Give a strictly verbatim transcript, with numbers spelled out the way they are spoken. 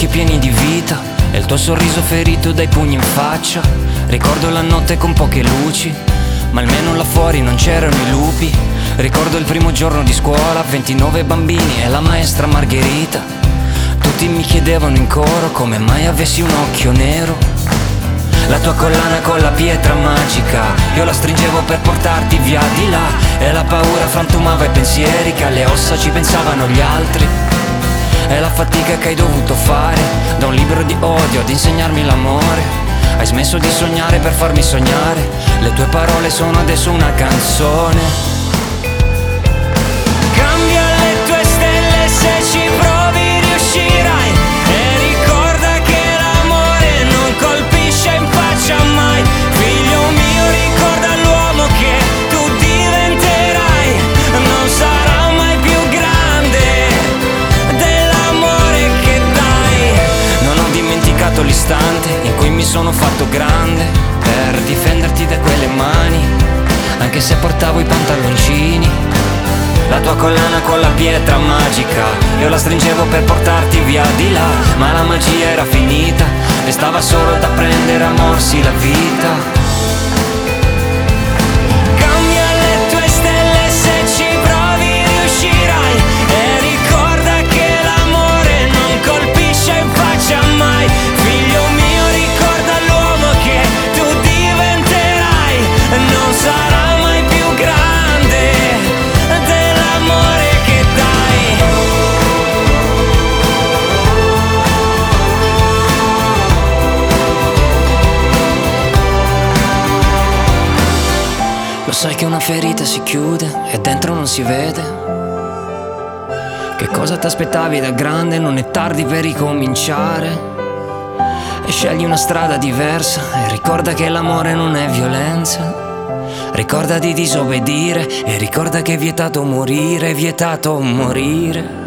occhi pieni di vita e il tuo sorriso ferito dai pugni in faccia. Ricordo la notte con poche luci, ma almeno là fuori non c'erano i lupi. Ricordo il primo giorno di scuola, ventinove bambini e la maestra Margherita. Tutti mi chiedevano in coro come mai avessi un occhio nero. La tua collana con la pietra magica, io la stringevo per portarti via di là. E la paura frantumava i pensieri, che alle ossa ci pensavano gli altri. E la fatica che hai dovuto fare, da un libro di odio ad insegnarmi l'amore. Hai smesso di sognare per farmi sognare, le tue parole sono adesso una canzone. Cambia le tue stelle, se ci provi riuscirai. E ricorda che l'amore non colpisce in faccia mai. Figlio mio, ricorda l'uomo che tu diventerai. Non sarà mai più grande dell'amore che dai. Non ho dimenticato l'istante in cui mi sono fatto grande per difenderti da quelle mani, anche se portavo i pantaloncini. La tua collana con la pietra magica, io la stringevo per portarti via di là. Ma la magia era finita, restava solo da prendere a morsi la vita. Cambia le tue stelle, se ci provi riuscirai. E ricorda che l'amore non colpisce in faccia mai. Figlio mio, ricorda l'uomo che tu diventerai. Non sarà mai più grande dell'amore che dai. Lo sai che una ferita si chiude e dentro non si vede. Che cosa ti aspettavi da grande? Non è tardi per ricominciare. E scegli una strada diversa e ricorda che l'amore non è violenza. Ricorda di disobbedire e ricorda che è vietato morire, è vietato morire.